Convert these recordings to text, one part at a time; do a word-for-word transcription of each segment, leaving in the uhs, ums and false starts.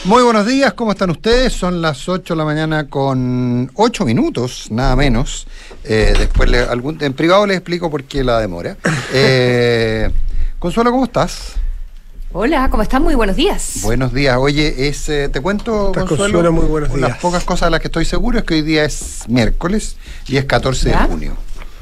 Muy buenos días, ¿cómo están ustedes? Son las ocho de la mañana con ocho minutos, nada menos. Eh, después le, algún, en privado les explico por qué la demora. Eh, Consuelo, ¿cómo estás? Hola, ¿cómo estás? Muy buenos días. Buenos días. Oye, es, eh, te cuento, Consuelo, Consuelo, muy buenos días. Las pocas cosas de las que estoy seguro es que hoy día es miércoles y es catorce ¿Ya? de junio.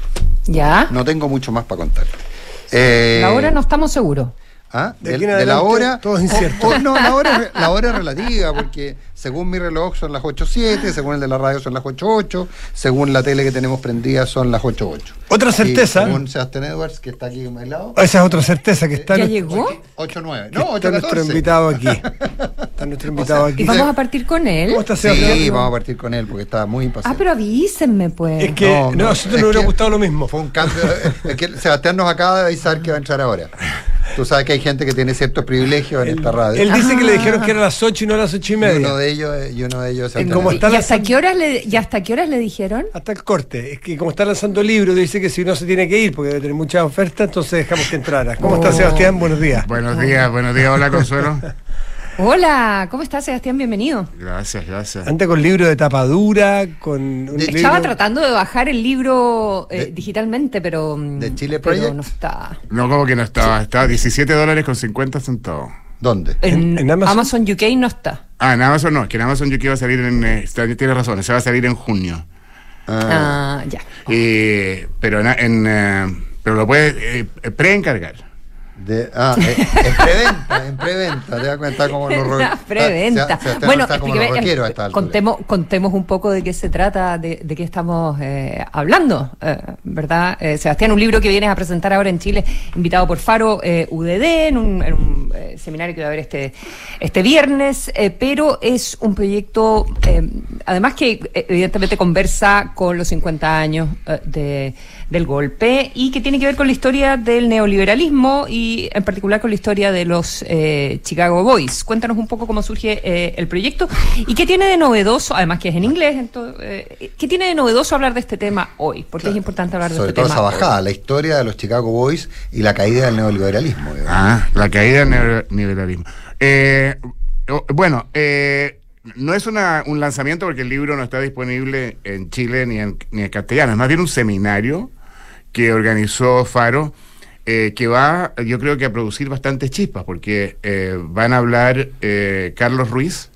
¿Ya? No tengo mucho más para contar. Eh, La hora no estamos seguros. ¿Ah? De De, aquí en de la adelante, hora. todo es incierto. o- o no, la hora, es re- la hora es relativa, porque según mi reloj son las ocho siete, según el de la radio son las ocho ocho, según la tele que tenemos prendida son las ocho ocho. Otra certeza. Y según Sebastián Edwards, que está aquí a mi lado, Esa es otra certeza que está, ¿Ya nu- llegó? ocho nueve. que No, está ocho nuestro catorce. invitado aquí. Está nuestro invitado sea, aquí. ¿Y vamos a partir con él? ¿Cómo estás, Sebastián? Sí, vamos a partir con él porque estaba muy Ah, impaciente. pero avísenme, pues. Es que No, no, no, a nosotros es nos hubiera que gustado lo mismo. Fue un cambio. Es que Sebastián nos acaba de avisar que va a entrar ahora. Tú sabes que hay gente que tiene ciertos privilegios en Él, esta radio. él dice que le Ah. dijeron que era a las ocho y no a las ocho y y uno media. de ellos, y uno de ellos es Sebastián ¿Cómo Edwards. está ¿Y la- hasta qué horas le, y hasta qué horas le dijeron? Hasta el corte. Es que como está lanzando libros, dice que si no se tiene que ir porque debe tener muchas ofertas, entonces dejamos que entrara. ¿Cómo Oh. está, Sebastián? Buenos días. Buenos días, buenos días, hola Consuelo. Hola, ¿cómo estás, Sebastián? Bienvenido. Gracias, gracias. Ante con libro de tapa dura, con un De- libro... Estaba tratando de bajar el libro eh, De- digitalmente, pero, mm, de Chile pero Project. no está. No, como que no estaba, estaba diecisiete dólares con cincuenta centavos. ¿Dónde? En, En- en Amazon. Amazon U K no está. Ah, en Amazon no, es que en Amazon yo que iba a salir en, eh, está- tienes razón, se va a salir en junio. Ah, Ah, ya. Eh, pero en, en, eh, pero lo puedes eh, preencargar. de, ah eh, en preventa, en preventa, te das cuenta como los ro- La preventa. Se- Sebastián Bueno, está como explique- los rockeros a esta altura. contemos, contemos un poco de qué se trata, de, de qué estamos eh, hablando, eh, ¿verdad? Eh, Sebastián, un libro que vienes a presentar ahora en Chile, invitado por Faro eh, U D D, en un, en un eh, seminario que va a haber este, este viernes, eh, pero es un proyecto, eh, además que eh, evidentemente conversa con los cincuenta años eh, de, del golpe y que tiene que ver con la historia del neoliberalismo y en particular con la historia de los eh, Chicago Boys. Cuéntanos un poco cómo surge eh, el proyecto y qué tiene de novedoso, además que es en inglés, entonces, eh, qué tiene de novedoso hablar de este tema hoy, porque Claro. es importante hablar de Sobre este todo tema esa hoy. bajada, la historia de los Chicago Boys y la caída del neoliberalismo. digamos. Ah, la caída del neo- neoliberalismo. Eh, oh, bueno, eh, no es una, un lanzamiento porque el libro no está disponible en Chile ni en, ni en castellano, es más bien un seminario que organizó Faro. Eh, que va, yo creo que a producir bastantes chispas, porque eh, van a hablar eh, Carlos Ruiz,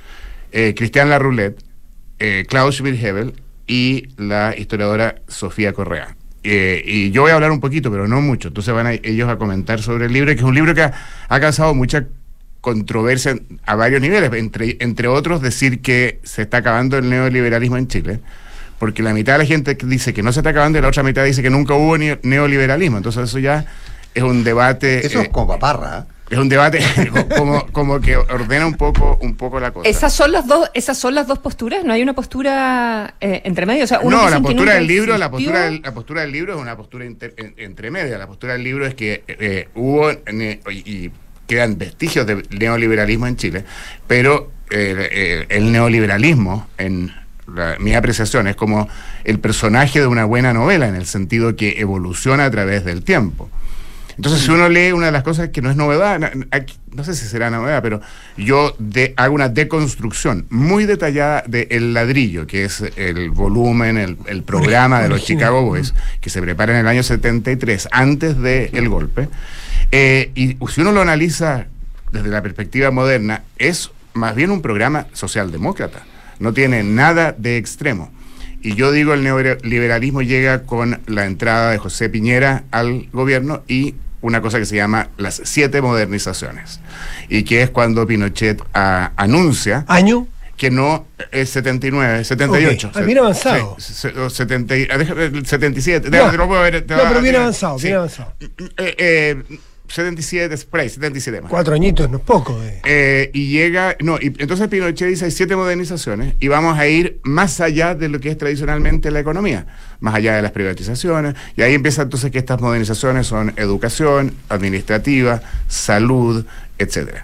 eh, Cristian Larroulet, eh, Klaus Schmidt-Hebel y la historiadora Sofía Correa. Eh, y yo voy a hablar un poquito, pero no mucho, entonces van a, ellos a comentar sobre el libro, que es un libro que ha, ha causado mucha controversia a varios niveles, entre, entre otros decir que se está acabando el neoliberalismo en Chile, porque la mitad de la gente dice que no se está acabando y la otra mitad dice que nunca hubo ni- neoliberalismo. Entonces eso ya es un debate. Eso es eh, como paparra. ¿eh? es un debate como, como que ordena un poco, un poco la cosa. Esas son las dos, esas son las dos posturas, no hay una postura eh, entre medio, o sea, uno No, dicen la que postura nunca del libro, la existió. postura del, la postura del libro es una postura inter- en- entre media. La postura del libro es que eh, hubo ne- y, y quedan vestigios de neoliberalismo en Chile, pero eh, eh, el neoliberalismo en La, mi apreciación es como el personaje de una buena novela, en el sentido que evoluciona a través del tiempo. Entonces, si uno lee una de las cosas que no es novedad, no, no sé si será novedad, pero yo de, hago una deconstrucción muy detallada del ladrillo, que es el volumen, el, el programa de los Chicago Boys, que se prepara en el año setenta y tres, antes del golpe. Eh, y si uno lo analiza desde la perspectiva moderna, es más bien un programa socialdemócrata. No tiene nada de extremo. Y yo digo, el neoliberalismo llega con la entrada de José Piñera al gobierno y una cosa que se llama las siete modernizaciones. Y que es cuando Pinochet a, anuncia... ¿Año? Que no es setenta y nueve, setenta y ocho. Okay. Ah, bien avanzado. Sí, se- o setenta y, ah, déjame, setenta y siete. No, te lo puedo ver, te no, va- pero bien te- avanzado, sí. bien avanzado. Eh, eh, setenta y siete, por ahí, setenta y siete más. Cuatro añitos no es poco. Eh. Eh, y llega, no, y entonces Pinochet dice hay siete modernizaciones y vamos a ir más allá de lo que es tradicionalmente la economía, más allá de las privatizaciones, y ahí empieza entonces que estas modernizaciones son educación, administrativa, salud, etcétera.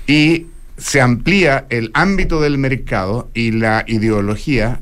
Y se amplía el ámbito del mercado y la ideología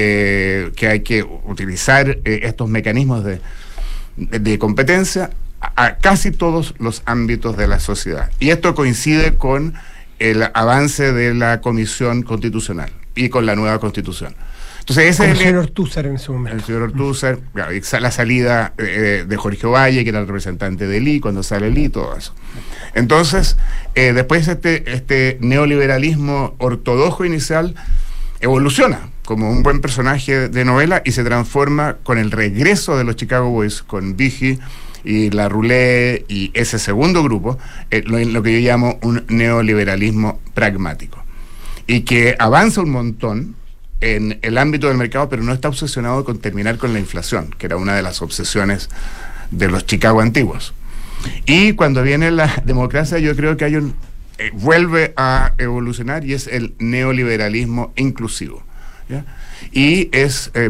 de que hay que utilizar eh, estos mecanismos de, de, de competencia a, a casi todos los ámbitos de la sociedad. Y esto coincide con el avance de la Comisión Constitucional y con la nueva Constitución. Entonces ese Con es el señor Ortúzar en ese momento. el señor Ortúzar, claro, y la salida eh, de Jorge Ovalle, que era el representante del I, cuando sale el I, todo eso. Entonces, eh, después este, este neoliberalismo ortodoxo inicial evoluciona como un buen personaje de novela y se transforma con el regreso de los Chicago Boys, con Vigil y La Roulette y ese segundo grupo, eh, lo, lo que yo llamo un neoliberalismo pragmático. Y que avanza un montón en el ámbito del mercado, pero no está obsesionado con terminar con la inflación, que era una de las obsesiones de los Chicago antiguos. Y cuando viene la democracia, yo creo que hay un eh, vuelve a evolucionar y es el neoliberalismo inclusivo, ¿ya? Y es eh,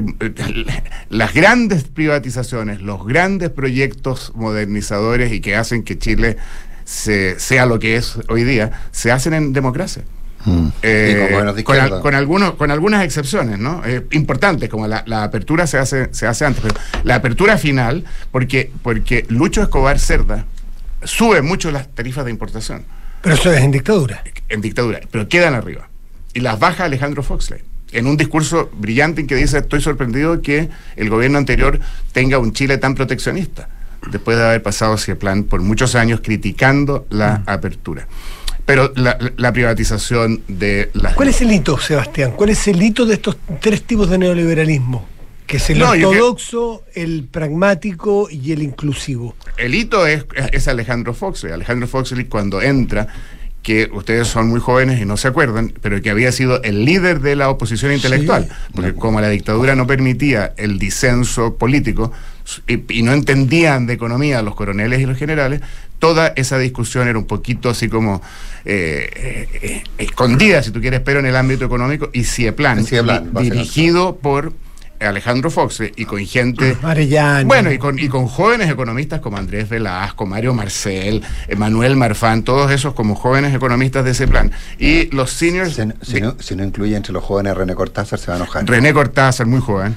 las grandes privatizaciones, los grandes proyectos modernizadores y que hacen que Chile se, sea lo que es hoy día, se hacen en democracia. Mm. Eh, con, con, al, con, algunos, con algunas excepciones, ¿no? Eh, importantes, como la, la apertura se hace, se hace antes, pero la apertura final, porque, porque Lucho Escobar Cerda sube mucho las tarifas de importación. Pero eso es en dictadura. En dictadura, pero quedan arriba. Y las baja Alejandro Foxley, en un discurso brillante en que dice: estoy sorprendido que el gobierno anterior tenga un Chile tan proteccionista, después de haber pasado ese plan por muchos años criticando la mm. apertura. Pero la, la privatización de las... ¿Cuál es el hito, Sebastián? ¿Cuál es el hito de estos tres tipos de neoliberalismo? Que es el no, ortodoxo, que... el pragmático y el inclusivo. El hito es, es Alejandro Foxley. Alejandro Foxley, cuando entra, que ustedes son muy jóvenes y no se acuerdan, pero que había sido el líder de la oposición intelectual, sí, porque no. como la dictadura no permitía el disenso político y, y no entendían de economía los coroneles y los generales, toda esa discusión era un poquito así como eh, eh, escondida, si tú quieres, pero en el ámbito económico, y Cieplan, Cieplan di, dirigido por Alejandro Foxley y con gente Arellano. Bueno, y con, y con jóvenes economistas como Andrés Velasco, Mario Marcel, Manuel Marfán, todos esos como jóvenes economistas de ese plan. Y los seniors... Si, si, no, si no incluye entre los jóvenes René Cortázar, se va a enojar. René Cortázar, muy joven.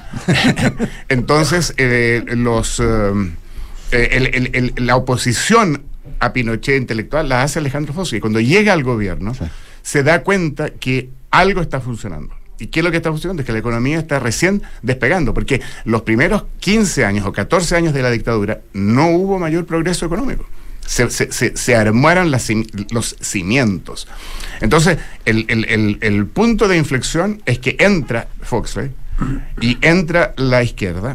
Entonces, eh, los eh, el, el, el, la oposición a Pinochet intelectual la hace Alejandro Foxley. Y cuando llega al gobierno, sí. se da cuenta que algo está funcionando. ¿Y qué es lo que está funcionando? Es que la economía está recién despegando, porque los primeros quince años o catorce años de la dictadura no hubo mayor progreso económico. Se, se, se, se armaron las, los cimientos. Entonces, el, el, el, el punto de inflexión es que entra Foxley y entra la izquierda,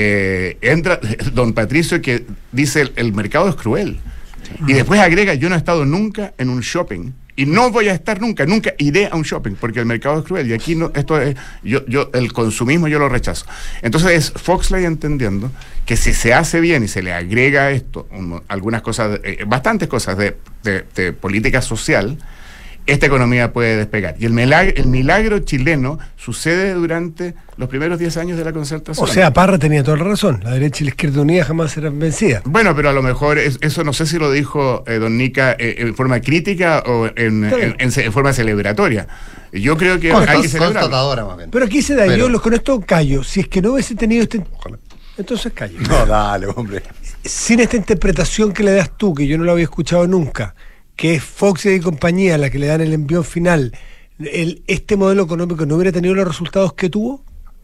eh, entra don Patricio, que dice el, el mercado es cruel. Y después agrega: yo no he estado nunca en un shopping y no voy a estar nunca, nunca iré a un shopping porque el mercado es cruel y aquí no, esto es, yo, yo, el consumismo yo lo rechazo. Entonces es Foxley entendiendo que si se hace bien y se le agrega a esto un, algunas cosas, eh, bastantes cosas de, de, de política social, esta economía puede despegar. Y el milagro, el milagro chileno sucede durante los primeros diez años de la Concertación. O sea, Parra tenía toda la razón. La derecha y la izquierda unida jamás serán vencidas. Bueno, pero a lo mejor es, eso no sé si lo dijo eh, don Nica eh, en forma crítica o en, en, en, en forma celebratoria. Yo creo que Const hay que celebrar. Constatadora, más bien. Pero aquí se da, pero... yo los con esto callo. Si es que no hubiese tenido este... Ojalá. Entonces callo. No, dale, hombre. Sin esta interpretación que le das tú, que yo no la había escuchado nunca, que es Foxley y compañía la que le dan el envión final, el, ¿este modelo económico no hubiera tenido los resultados que tuvo?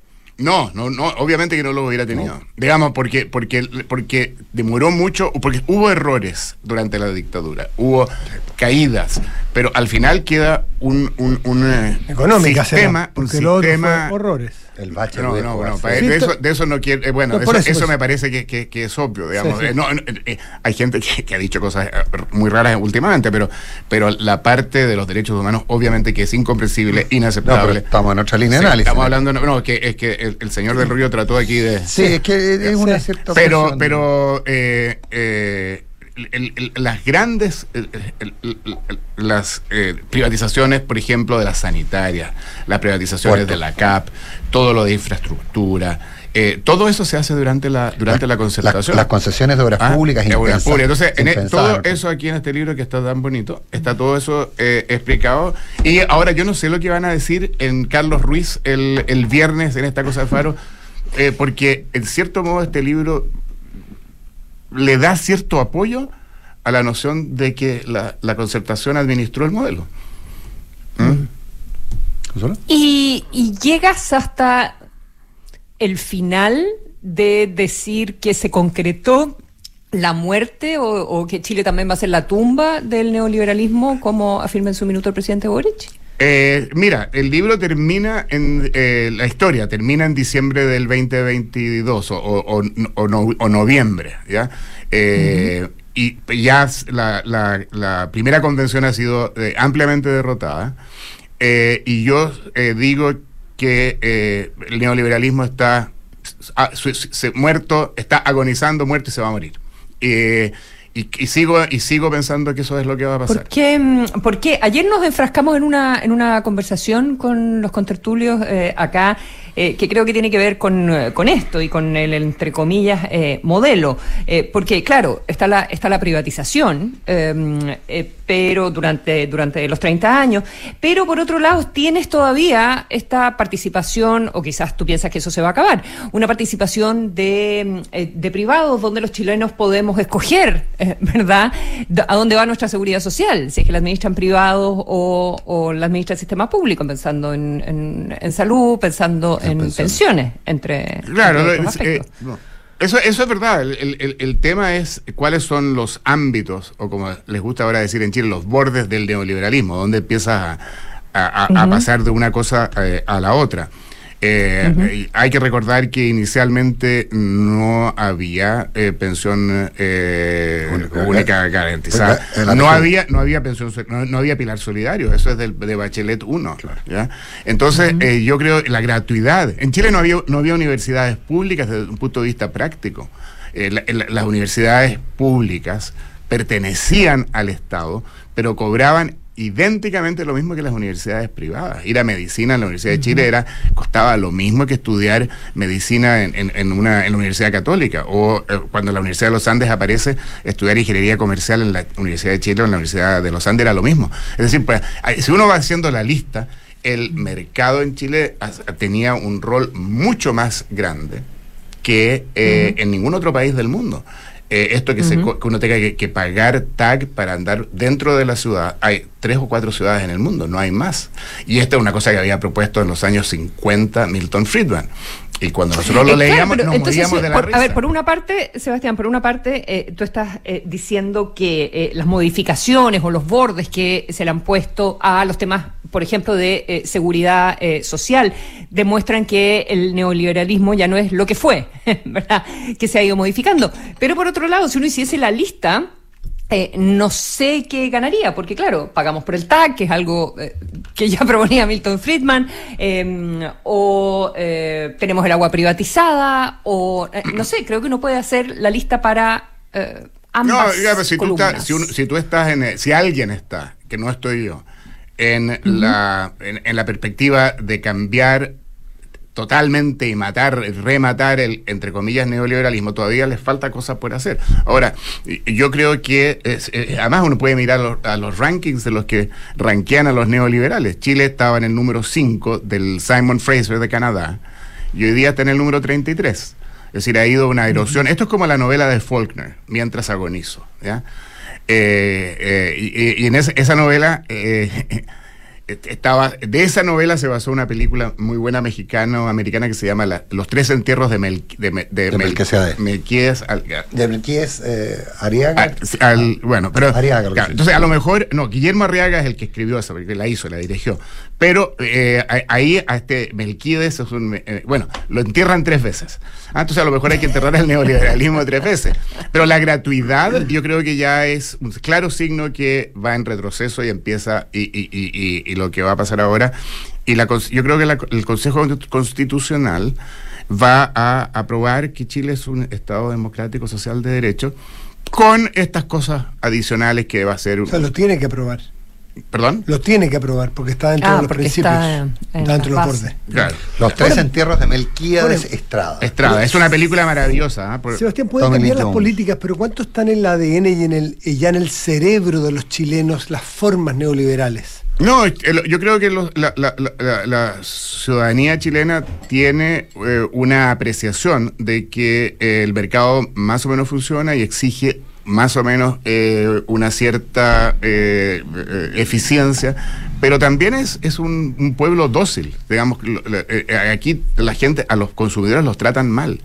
No, no, no, obviamente que no lo hubiera tenido. No. Digamos, porque, porque, porque demoró mucho, porque hubo errores durante la dictadura, hubo caídas, pero al final queda un, un, un Económica, sistema, será, un sistema. Horrores. El bache no, no, bueno, de, de, eso, de eso no quiero, eh, bueno, no, eso, eso, eso me parece que, que, que es obvio, digamos. Sí, sí. Eh, no, eh, hay gente que, que ha dicho cosas muy raras últimamente, pero, pero la parte de los derechos humanos, obviamente que es incomprensible, inaceptable. No, pero estamos en otra línea de sí, análisis. Estamos hablando, no, no, que es que el, el señor del Río trató aquí de. Sí, es que es una cierta. Pero, pero, eh, eh, El, el, las grandes el, el, el, el, las eh, privatizaciones, por ejemplo, de las sanitarias, las privatizaciones Puerto. de la C A P, todo lo de infraestructura, eh, todo eso se hace durante la durante la, la Concertación. La, las concesiones de obras ah, públicas. De obras públicas. Entonces, en el, todo eso aquí en este libro que está tan bonito, está todo eso eh, explicado. Y ahora yo no sé lo que van a decir en Carlos Ruiz el, el viernes en esta cosa de Faro, eh, porque en cierto modo este libro le da cierto apoyo a la noción de que la, la Concertación administró el modelo. ¿Mm? ¿Consuelo? Y, y llegas hasta el final de decir que se concretó la muerte o, o que Chile también va a ser la tumba del neoliberalismo, como afirma en su minuto el presidente Boric. Eh, mira, el libro termina en eh, la historia termina en diciembre del veinte veintidós o, o, o, o, no, o noviembre, ¿ya? Eh, uh-huh. Y ya la, la, la primera convención ha sido eh, ampliamente derrotada, eh, y yo eh, digo que eh, el neoliberalismo está ah, su, se, muerto, está agonizando, muerto y se va a morir. Eh, Y, y sigo y sigo pensando que eso es lo que va a pasar. ¿Por qué? Porque ayer nos enfrascamos en una en una conversación con los contertulios eh, acá, eh, que creo que tiene que ver con, con esto y con el, entre comillas, eh, modelo. Eh, porque, claro, está la está la privatización, eh, eh, pero durante, durante los treinta años, pero por otro lado tienes todavía esta participación, o quizás tú piensas que eso se va a acabar, una participación de, eh, de privados donde los chilenos podemos escoger, ¿verdad? ¿A dónde va nuestra seguridad social? Si es que la administran privados o, o la administra el sistema público, pensando en, en, en salud, pensando en, en pensiones. pensiones, entre, claro, entre otros aspectos. Eh, no. Eso, eso es verdad. El, el, el tema es cuáles son los ámbitos, o como les gusta ahora decir en Chile, los bordes del neoliberalismo, donde empiezas a, a, a, uh-huh. a pasar de una cosa eh, a la otra. Eh, uh-huh. Hay que recordar que inicialmente no había eh, pensión eh, única, única garantizada. No había, no había pensión, no, no había pilar solidario. Eso es del, de Bachelet uno. Claro. ¿Ya? Entonces, uh-huh. eh, yo creo la gratuidad. En Chile no había, no había universidades públicas desde un punto de vista práctico. Eh, la, la, las universidades públicas pertenecían al Estado, pero cobraban idénticamente lo mismo que las universidades privadas. Ir a medicina en la Universidad de Chile era costaba lo mismo que estudiar medicina en, en, en una en la Universidad Católica, o eh, cuando la Universidad de los Andes aparece, estudiar ingeniería comercial en la Universidad de Chile o en la Universidad de los Andes era lo mismo. Es decir, pues, si uno va haciendo la lista, el mercado en Chile tenía un rol mucho más grande que eh, uh-huh. en ningún otro país del mundo. Eh, esto que, uh-huh. se, que uno tenga que, que pagar T A C para andar dentro de la ciudad, hay tres o cuatro ciudades en el mundo, no hay más. Y esta es una cosa que había propuesto en los años cincuenta Milton Friedman. Y cuando nosotros lo eh, leíamos, claro, nos entonces, moríamos de la por, risa. A ver, por una parte, Sebastián, por una parte, eh, tú estás eh, diciendo que eh, las modificaciones o los bordes que se le han puesto a los temas, por ejemplo, de eh, seguridad eh, social, demuestran que el neoliberalismo ya no es lo que fue, ¿verdad? Que se ha ido modificando. Pero por otro lado, si uno hiciese la lista, Eh, no sé qué ganaría, porque claro, pagamos por el T A C, que es algo eh, que ya proponía Milton Friedman, eh, o eh, tenemos el agua privatizada, o eh, no sé, creo que uno puede hacer la lista para eh, ambas no, ya, pero si columnas. Tú estás, si, uno, si tú estás en, si alguien está, que no estoy yo, en, uh-huh. la, en, en la perspectiva de cambiar totalmente y matar, rematar el, entre comillas, neoliberalismo, todavía les falta cosas por hacer. Ahora, yo creo que, es, eh, además uno puede mirar los, a los rankings de los que rankean a los neoliberales. Chile estaba en el número cinco del Simon Fraser de Canadá, y hoy día está en el número treinta y tres. Es decir, ha ido una erosión. Esto es como la novela de Faulkner, Mientras agonizo, ¿ya? Eh, eh, y, y en esa, esa novela... Eh, Estaba, de esa novela se basó una película muy buena mexicano-americana que se llama la, Los tres entierros de, Mel, de, de, de, de Melquiades. Melquiades al, de Melquiades eh, Arriaga. Al, al, bueno, pero Arriaga, claro, entonces a lo mejor, no, Guillermo Arriaga es el que escribió esa película, la hizo, la dirigió. Pero eh, ahí a este Melquiades es un, eh, bueno, lo entierran tres veces. Ah, entonces a lo mejor hay que enterrar el neoliberalismo tres veces. Pero la gratuidad yo creo que ya es un claro signo que va en retroceso y empieza y, y, y, y, y lo que va a pasar ahora. Y la, yo creo que la, el Consejo Constitucional va a aprobar que Chile es un Estado democrático social de derecho con estas cosas adicionales que va a ser... O sea, lo tiene que aprobar. ¿Perdón? Lo tiene que aprobar porque está dentro ah, de los principios, está, está dentro de los bordes. Claro. Los tres Bueno, entierros de Melquíades bueno, Estrada. Estrada, es una película maravillosa. ¿eh? Por... Sebastián, puede Tommy cambiar Lee las Jones. políticas, pero ¿cuánto está en el A D N y en el y ya en el cerebro de los chilenos las formas neoliberales? No, yo creo que los, la, la, la, la ciudadanía chilena tiene eh, una apreciación de que eh, el mercado más o menos funciona y exige más o menos eh, una cierta eh, eh, eficiencia, pero también es, es un, un pueblo dócil. Digamos, eh, aquí la gente, a los consumidores los tratan mal,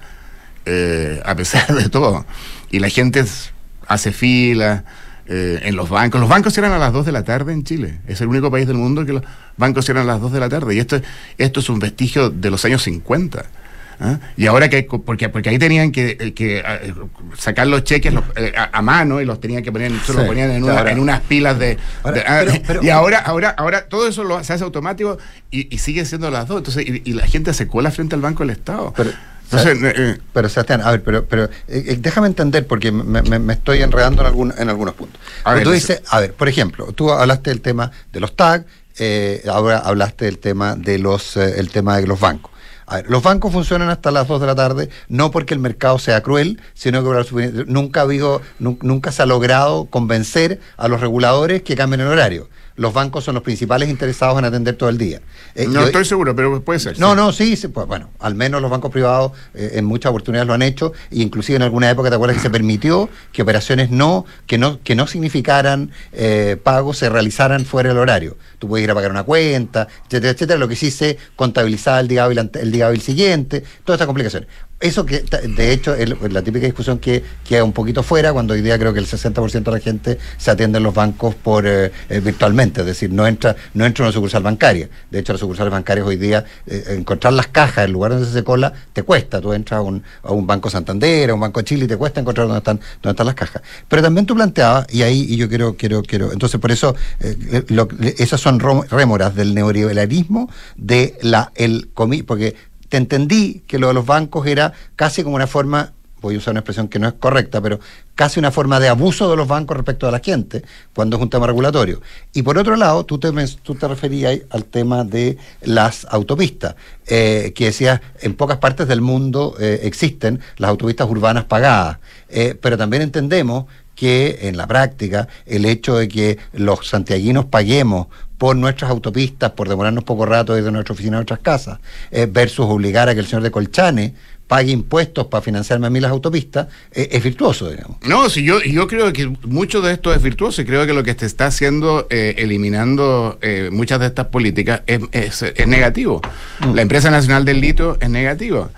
eh, a pesar de todo. Y la gente hace fila eh, en los bancos. Los bancos cierran a las dos de la tarde en Chile. Es el único país del mundo que los bancos cierran a las dos de la tarde. Y esto, esto es un vestigio de los años cincuenta. ¿Ah? Y ahora que, porque, porque ahí tenían que, que uh, sacar los cheques los, eh, a, a mano y los tenían que poner, sí, los ponían en, una, en unas pilas de, ahora, de ah, pero, pero, y ahora, ahora, ahora todo eso lo, se hace automático y, y sigue siendo las dos. Entonces, y, y la gente se cola frente al Banco del Estado. Pero, Entonces, eh, eh, pero Sebastián, a ver, pero, pero eh, déjame entender porque me, me, me estoy enredando en algún, en algunos puntos. A ver, tú dices, a ver, por ejemplo, tú hablaste del tema de los T A G, eh, ahora hablaste del tema de los, eh, el tema de los bancos. A ver, los bancos funcionan hasta las dos de la tarde, no porque el mercado sea cruel, sino que nunca, ha habido, nunca se ha logrado convencer a los reguladores que cambien el horario. Los bancos son los principales interesados en atender todo el día. Eh, no yo, estoy seguro, pero puede ser. No, sí. no, sí, sí pues, bueno, al menos los bancos privados eh, en muchas oportunidades lo han hecho, e inclusive en alguna época, ¿te acuerdas que se permitió que operaciones no, que no, que no significaran eh, pagos se realizaran fuera del horario? Tú puedes ir a pagar una cuenta, etcétera, etcétera, lo que sí se contabilizaba el día hábil, el día hábil siguiente, todas estas complicaciones. Eso que, de hecho, es la típica discusión que queda un poquito fuera, cuando hoy día creo que el sesenta por ciento de la gente se atiende en los bancos por eh, eh, virtualmente, es decir, no entra no entra una sucursal bancaria. De hecho, las sucursales bancarias hoy día, eh, encontrar las cajas, el lugar donde se cola, te cuesta. Tú entras a un, a un Banco Santander, a un Banco de Chile, y te cuesta encontrar dónde están, dónde están las cajas. Pero también tú planteabas, y ahí y yo quiero, quiero, quiero, entonces por eso, eh, lo, esas son rémoras del neoliberalismo, de la, el comi, porque te entendí que lo de los bancos era casi como una forma, voy a usar una expresión que no es correcta, pero casi una forma de abuso de los bancos respecto a la gente, cuando es un tema regulatorio. Y por otro lado, tú te, tú te referías al tema de las autopistas, eh, que decías, en pocas partes del mundo eh, existen las autopistas urbanas pagadas, eh, pero también entendemos que en la práctica el hecho de que los santiaguinos paguemos por nuestras autopistas, por demorarnos poco rato desde nuestra oficina a nuestras casas, eh, versus obligar a que el señor de Colchane pague impuestos para financiarme a mí las autopistas, eh, es virtuoso, digamos. No, sí, yo, yo creo que mucho de esto es virtuoso y creo que lo que se está haciendo, eh, eliminando eh, muchas de estas políticas, es, es, es negativo. Mm. La Empresa Nacional del Litio es negativa.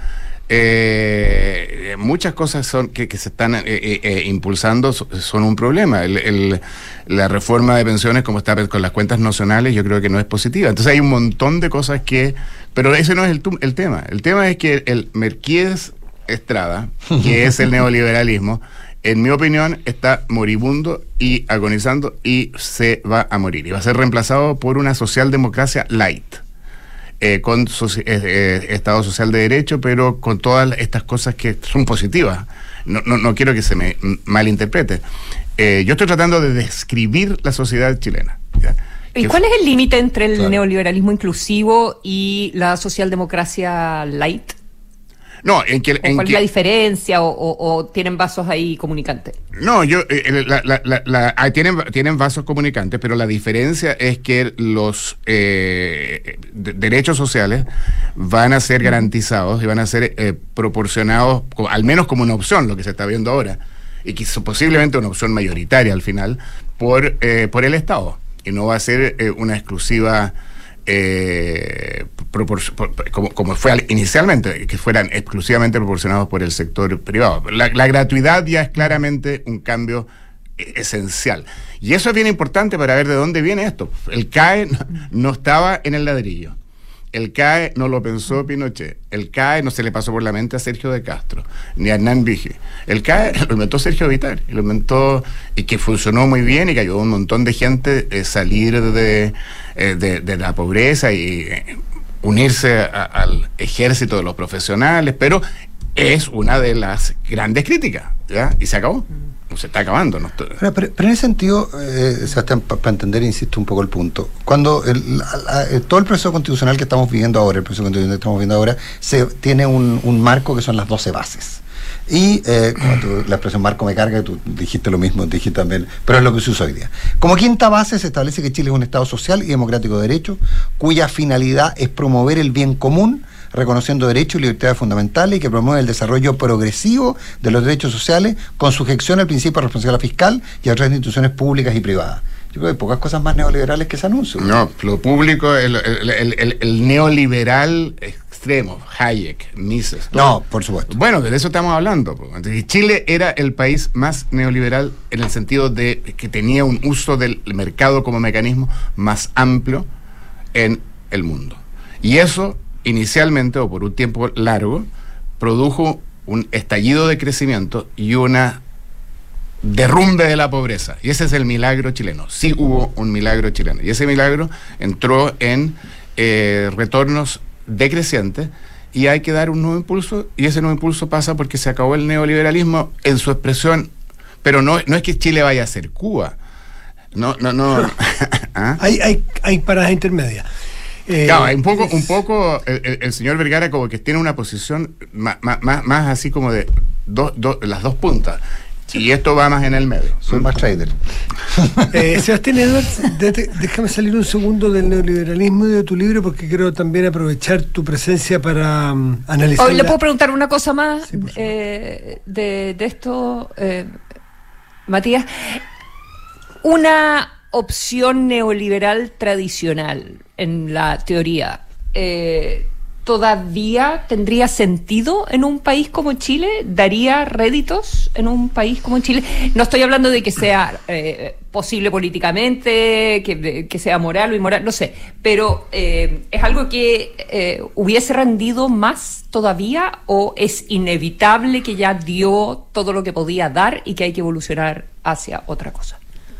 Eh, muchas cosas son que, que se están eh, eh, impulsando son un problema. El, el, la reforma de pensiones, como está con las cuentas nacionales, yo creo que no es positiva. Entonces hay un montón de cosas que... Pero ese no es el, el tema. El tema es que el Merquíes Estrada, que es el neoliberalismo, en mi opinión, está moribundo y agonizando y se va a morir. Y va a ser reemplazado por una socialdemocracia light. Eh, con soci eh, eh, Estado Social de Derecho, pero con todas estas cosas que son positivas. No, no, no quiero que se me malinterprete. Eh, yo estoy tratando de describir la sociedad chilena, ¿ya? ¿Y cuál es el límite entre el claro. neoliberalismo inclusivo y la socialdemocracia light? No, en que, en ¿Cuál que, es la diferencia o, o, o tienen vasos ahí comunicantes? No, yo eh, la, la, la, la, ah, tienen, tienen vasos comunicantes, pero la diferencia es que los eh, de, derechos sociales van a ser garantizados y van a ser eh, proporcionados, al menos como una opción, lo que se está viendo ahora, y que es posiblemente una opción mayoritaria al final, por, eh, por el Estado, y no va a ser eh, una exclusiva... Eh, como, como fue inicialmente, que fueran exclusivamente proporcionados por el sector privado. La, la gratuidad ya es claramente un cambio eh, esencial. Y eso es bien importante para ver de dónde viene esto. El C A E no, no estaba en el ladrillo. El C A E no lo pensó Pinochet. El C A E no se le pasó por la mente a Sergio de Castro, ni a Hernán Vige. El C A E lo inventó Sergio Vitale, y lo inventó, y que funcionó muy bien y que ayudó a un montón de gente a eh, salir de, eh, de, de la pobreza y eh, unirse a, al ejército de los profesionales, pero es una de las grandes críticas, ¿ya? Y se acabó. Se está acabando. ¿No? Pero, pero, pero en ese sentido, eh, Sebastián, para pa entender, insisto un poco el punto, cuando el, la, la, todo el proceso constitucional que estamos viviendo ahora, el proceso constitucional que estamos viendo ahora, se tiene un, un marco que son las doce bases. Y eh, como tú, la expresión marco me carga, tú dijiste lo mismo, dijiste también, pero es lo que se usa hoy día. Como quinta base se establece que Chile es un Estado social y democrático de derecho, cuya finalidad es promover el bien común, reconociendo derechos y libertades fundamentales, y que promueve el desarrollo progresivo de los derechos sociales con sujeción al principio de responsabilidad fiscal y a otras instituciones públicas y privadas. Yo creo que hay pocas cosas más neoliberales que ese anuncio. No, lo público, el, el, el, el, el neoliberal extremo, Hayek, Mises. Todo. No, por supuesto. Bueno, de eso estamos hablando. Entonces, Chile era el país más neoliberal en el sentido de que tenía un uso del mercado como mecanismo más amplio en el mundo. Y eso, inicialmente, o por un tiempo largo, produjo un estallido de crecimiento y una derrumbe de la pobreza, y ese es el milagro chileno. Sí hubo un milagro chileno, y ese milagro entró en eh, retornos decrecientes, y hay que dar un nuevo impulso, y ese nuevo impulso pasa porque se acabó el neoliberalismo en su expresión, pero no, no es que Chile vaya a ser Cuba, no, no, no. ¿Ah? hay, hay, hay paradas intermedias. Eh, claro, hay un poco, es... un poco el, el, el señor Vergara como que tiene una posición más, más, más así como de do, do, las dos puntas. Y esto va más en el medio. Soy más trader. Eh, Sebastián Edwards, déjame salir un segundo del neoliberalismo y de tu libro, porque quiero también aprovechar tu presencia para um, analizar. Hoy le la... puedo preguntar una cosa más sí, eh, de, de esto, eh, Matías. Una opción neoliberal tradicional en la teoría, eh, ¿todavía tendría sentido en un país como Chile? ¿Daría réditos en un país como Chile? No estoy hablando de que sea eh, posible políticamente, que, que sea moral o inmoral, no sé, pero eh, ¿es algo que eh, hubiese rendido más todavía, o es inevitable que ya dio todo lo que podía dar y que hay que evolucionar hacia otra cosa?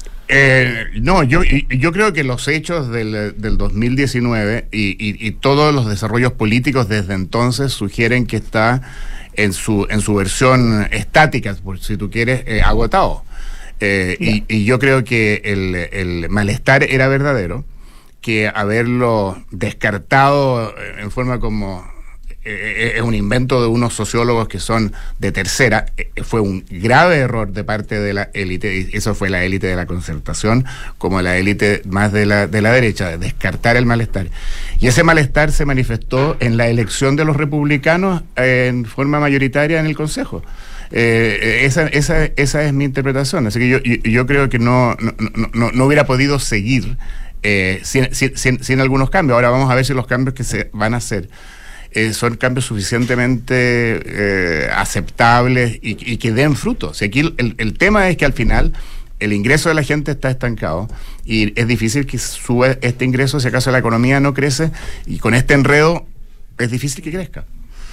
Eh, no, yo, yo creo que los hechos del, del dos mil diecinueve y, y, y todos los desarrollos políticos desde entonces sugieren que está en su, en su versión estática, por si tú quieres, eh, agotado. Eh, y, y yo creo que el, el malestar era verdadero, que haberlo descartado en forma como... Eh, es un invento de unos sociólogos que son de tercera, eh, fue un grave error de parte de la élite, y eso fue la élite de la concertación, como la élite más de la, de la derecha, de descartar el malestar. Y ese malestar se manifestó en la elección de los republicanos eh, en forma mayoritaria en el Consejo. Eh, esa, esa, esa es mi interpretación, así que yo, yo, yo creo que no, no, no, no hubiera podido seguir eh, sin, sin, sin, sin algunos cambios. Ahora vamos a ver si los cambios que se van a hacer Eh, son cambios suficientemente eh, aceptables y, y que den frutos. O sea, aquí el, el tema es que al final el ingreso de la gente está estancado y es difícil que suba este ingreso si acaso la economía no crece, y con este enredo es difícil que crezca.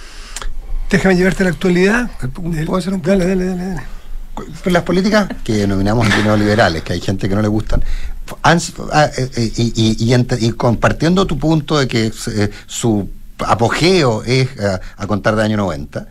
Déjame llevarte a la actualidad. ¿Puedo hacer un dale, dale, dale, dale. Las políticas que denominamos neoliberales, que hay gente que no le gustan, han, y, y, y, y compartiendo tu punto de que eh, su apogeo es a, a contar de año noventa,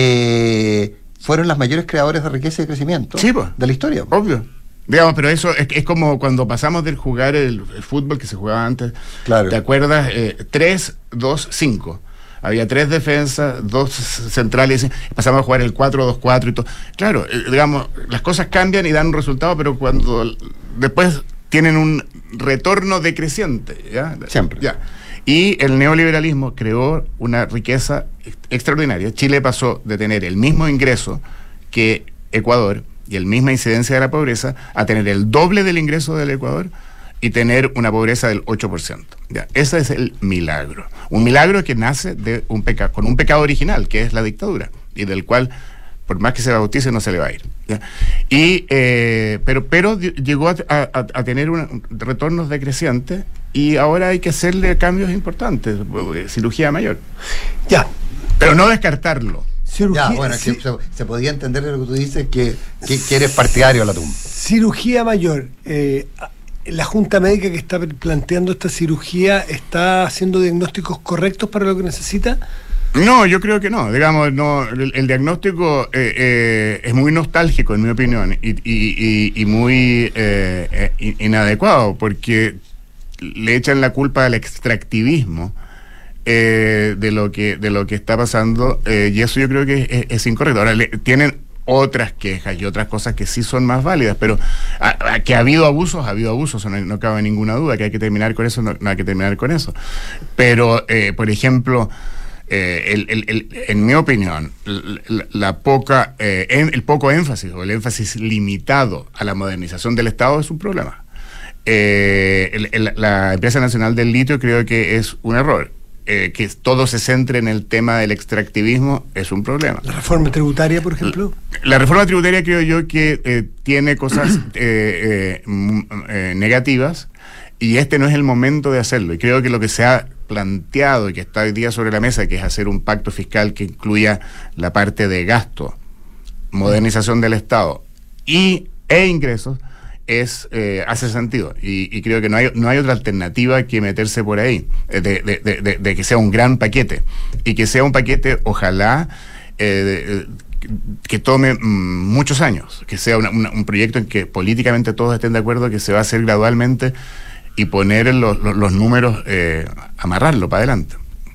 eh, fueron las mayores creadores de riqueza y crecimiento sí, pues, de la historia. Obvio. Digamos, pero eso es, es como cuando pasamos del jugar el, el fútbol que se jugaba antes. Claro. ¿Te acuerdas? Eh, tres, dos, cinco. Había tres defensas, dos centrales, pasamos a jugar el cuatro dos cuatro y todo. Claro, eh, digamos, las cosas cambian y dan un resultado, pero cuando después tienen un retorno decreciente, ¿ya? Siempre. Ya. Y el neoliberalismo creó una riqueza extraordinaria. Chile pasó de tener el mismo ingreso que Ecuador y la misma incidencia de la pobreza a tener el doble del ingreso del Ecuador y tener una pobreza del ocho por ciento. Ya, ese es el milagro. Un milagro que nace de un pecado, con un pecado original, que es la dictadura, y del cual, por más que se bautice, no se le va a ir. ¿Ya? Y, eh, pero, pero llegó a, a, a tener un, retornos decrecientes, y ahora hay que hacerle cambios importantes, cirugía mayor. Ya. Pero no descartarlo. Cirugía, ya, bueno, sí. que se, se podía entender de lo que tú dices, que, que, que eres partidario a la tumba. Cirugía mayor. Eh, ¿La Junta Médica que está planteando esta cirugía está haciendo diagnósticos correctos para lo que necesita? No, yo creo que no. Digamos, no, el, el diagnóstico eh, eh, es muy nostálgico, en mi opinión, y, y, y, y muy eh, eh, inadecuado, porque le echan la culpa al extractivismo eh, de lo que de lo que está pasando, eh, y eso yo creo que es, es incorrecto. Ahora, le, tienen otras quejas y otras cosas que sí son más válidas, pero a, a, que ha habido abusos, ha habido abusos, no, no cabe ninguna duda, que hay que terminar con eso, no, no hay que terminar con eso. Pero, eh, por ejemplo, eh, el, el, el, en mi opinión, la, la poca, eh, en, el poco énfasis o el énfasis limitado a la modernización del Estado es un problema. Eh, el, el, la Empresa Nacional del Litio creo que es un error. Eh, que todo se centre en el tema del extractivismo es un problema. ¿La reforma tributaria, por ejemplo? La, la reforma tributaria creo yo que eh, tiene cosas eh, eh, eh, negativas, y este no es el momento de hacerlo. Y creo que lo que se ha planteado y que está hoy día sobre la mesa, que es hacer un pacto fiscal que incluya la parte de gasto, modernización del Estado y, e ingresos, es eh, hace sentido, y, y creo que no hay no hay otra alternativa que meterse por ahí, de, de, de, de, de que sea un gran paquete, y que sea un paquete, ojalá, eh, de, que tome mm, muchos años, que sea una, una, un proyecto en que políticamente todos estén de acuerdo, que se va a hacer gradualmente, y poner los, los, los números, eh, amarrarlo para adelante.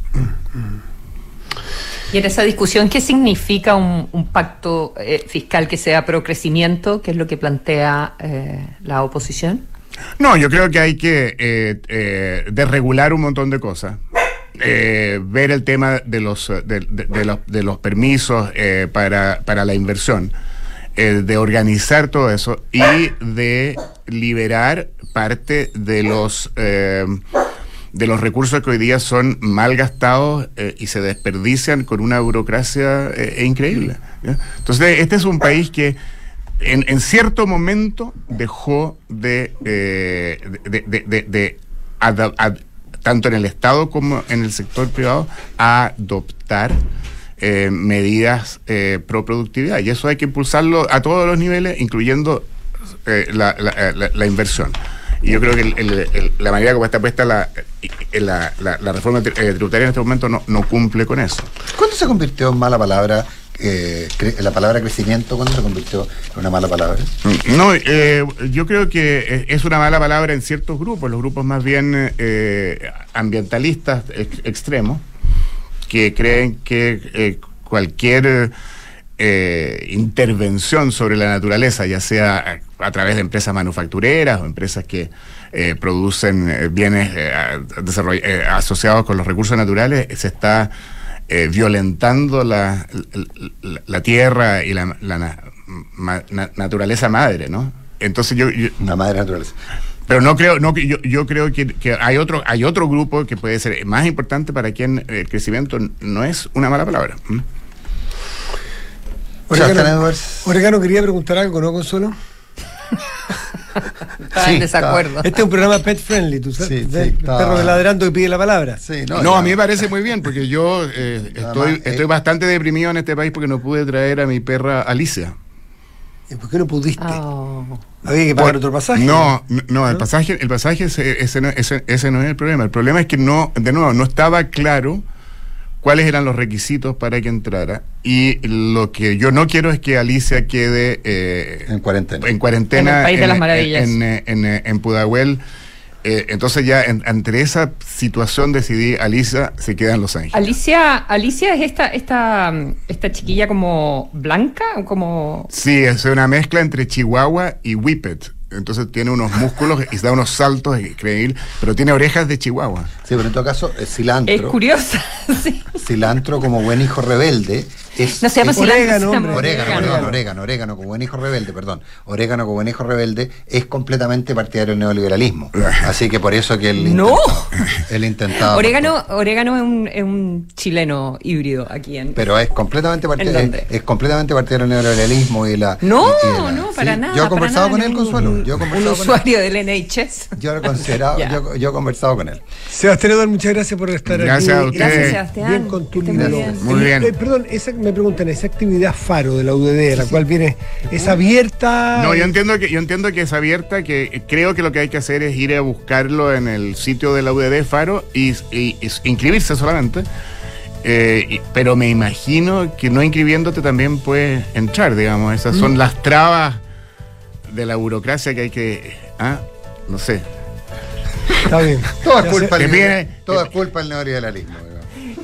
Y en esa discusión, ¿qué significa un, un pacto eh, fiscal que sea pro crecimiento, que es lo que plantea eh, la oposición? No, yo creo que hay que eh, eh, desregular un montón de cosas. Eh, ver el tema de los de, de, de los, de los permisos eh, para, para la inversión, eh, de organizar todo eso y de liberar parte de los eh, de los recursos que hoy día son mal gastados eh, y se desperdician con una burocracia eh, increíble, ¿ya? Entonces, este es un país que en, en cierto momento dejó de, eh, de, de, de, de ad, ad, tanto en el Estado como en el sector privado, a adoptar eh, medidas eh, pro productividad, y eso hay que impulsarlo a todos los niveles, incluyendo eh, la, la, la, la inversión. Y yo creo que el, el, el, la manera como está puesta la, la, la, la reforma tributaria en este momento no, no cumple con eso. ¿Cuándo se convirtió en mala palabra eh, cre- la palabra crecimiento? ¿Cuándo se convirtió en una mala palabra? No, eh, yo creo que es una mala palabra en ciertos grupos, los grupos más bien eh, ambientalistas ex- extremos, que creen que eh, cualquier eh, intervención sobre la naturaleza, ya sea a, a través de empresas manufactureras o empresas que eh, producen eh, bienes eh, desarroll- eh, asociados con los recursos naturales, se está eh, violentando la, la, la tierra y la, la na, ma, na, naturaleza madre, ¿no? Entonces yo, yo la madre naturaleza. Pero no creo, no yo, yo creo que, que hay otro, hay otro grupo que puede ser más importante, para quien el crecimiento no es una mala palabra. ¿Mm? Orégano, Orégano quería preguntar algo, ¿no, Consuelo? Está sí, en desacuerdo. Este es un programa pet friendly, tú sabes. Sí, sí, el está... perro ladrando y pide la palabra. Sí, no, no ya. A mí me parece muy bien, porque yo eh, estoy, más, estoy eh... bastante deprimido en este país porque no pude traer a mi perra Alicia. ¿Y por qué no pudiste? Oh. ¿Había que pagar Por, otro pasaje? No, no, no, el pasaje, el pasaje ese, ese, no, ese, ese no es el problema. El problema es que no, de nuevo, no estaba claro cuáles eran los requisitos para que entrara, y lo que yo no quiero es que Alicia quede eh, en cuarentena en cuarentena en el País en, de las Maravillas, en, en, en, en, en Pudahuel. Eh, entonces ya en, entre esa situación decidí, Alicia se queda en Los Ángeles. Alicia, Alicia es esta, esta, esta chiquilla como blanca, como... Sí, es una mezcla entre Chihuahua y Whippet. Entonces tiene unos músculos y da unos saltos increíbles, pero tiene orejas de Chihuahua. Sí, pero en todo caso, es cilantro. Es curiosa, sí. Cilantro como buen hijo rebelde. Es, no se llama es, cilantro, orégano, se llama orégano, orégano. perdón, orégano, orégano como buen hijo rebelde, perdón. Orégano como buen hijo rebelde es completamente partidario del neoliberalismo. Así que por eso que él ¡No! intentaba, él intentaba Orégano, orégano es un, es un chileno híbrido aquí en... Pero es completamente partidario, ¿En es, dónde? es completamente partidario del neoliberalismo y la... No, y, y la, no, para ¿sí? nada. Yo he conversado para con nada, él, un, Consuelo. Yo he conversado un con usuario del N H S. Yo lo he considerado, yo, yo he conversado con él. Sebastián Edward, muchas gracias por estar Gracias aquí. a ustedes. Gracias, Sebastián. Bien con tu Que esté libro. muy bien. Muy bien. Eh, perdón, esa, me preguntan, esa actividad Faro de la U D D, la cual viene, es abierta. No, yo entiendo que yo entiendo que es abierta, que creo que lo que hay que hacer es ir a buscarlo en el sitio de la U D D Faro y, y, y inscribirse solamente. Eh, y, pero me imagino que no inscribiéndote también puedes entrar, digamos. Esas son mm. las trabas de la burocracia que hay que... ¿ah? No sé. Está bien. Todo es culpa, Te del, viene- todo te- es culpa del neoliberalismo. digamos.